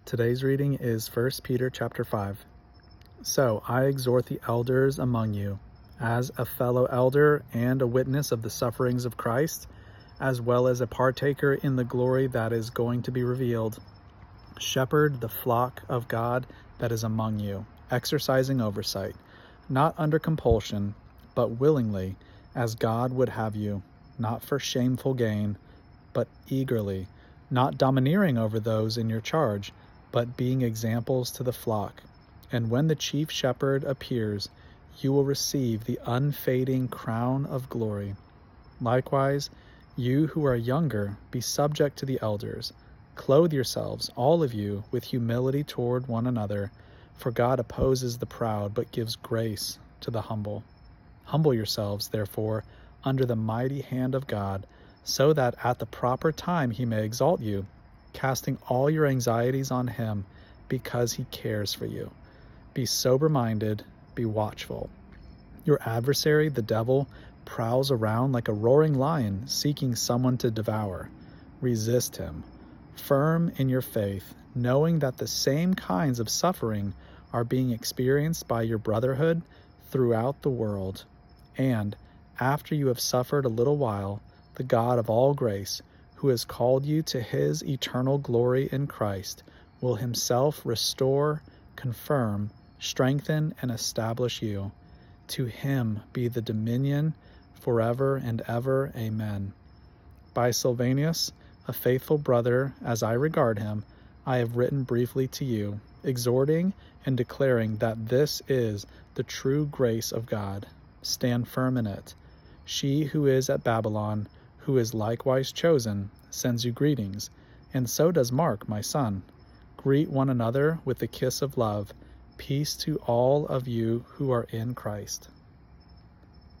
Today's reading is 1 Peter chapter 5. So I exhort the elders among you, as a fellow elder and a witness of the sufferings of Christ, as well as a partaker in the glory that is going to be revealed. Shepherd the flock of God that is among you, exercising oversight, not under compulsion, but willingly, as God would have you, not for shameful gain, but eagerly, not domineering over those in your charge, but being examples to the flock. And when the chief shepherd appears, you will receive the unfading crown of glory. Likewise, you who are younger, be subject to the elders. Clothe yourselves, all of you, with humility toward one another, for God opposes the proud, but gives grace to the humble. Humble yourselves, therefore, under the mighty hand of God, so that at the proper time he may exalt you, casting all your anxieties on him, because he cares for you. Be sober-minded, be watchful. Your adversary, the devil, prowls around like a roaring lion, seeking someone to devour. Resist him, firm in your faith, knowing that the same kinds of suffering are being experienced by your brotherhood throughout the world. And after you have suffered a little while, the God of all grace, who has called you to his eternal glory in Christ, will himself restore, confirm, strengthen, and establish you. To him be the dominion forever and ever. Amen. By Silvanus, a faithful brother, as I regard him, I have written briefly to you, exhorting and declaring that this is the true grace of God. Stand firm in it. She who is at Babylon, who is likewise chosen, sends you greetings, and so does Mark, my son. Greet one another with the kiss of love. Peace to all of you who are in Christ.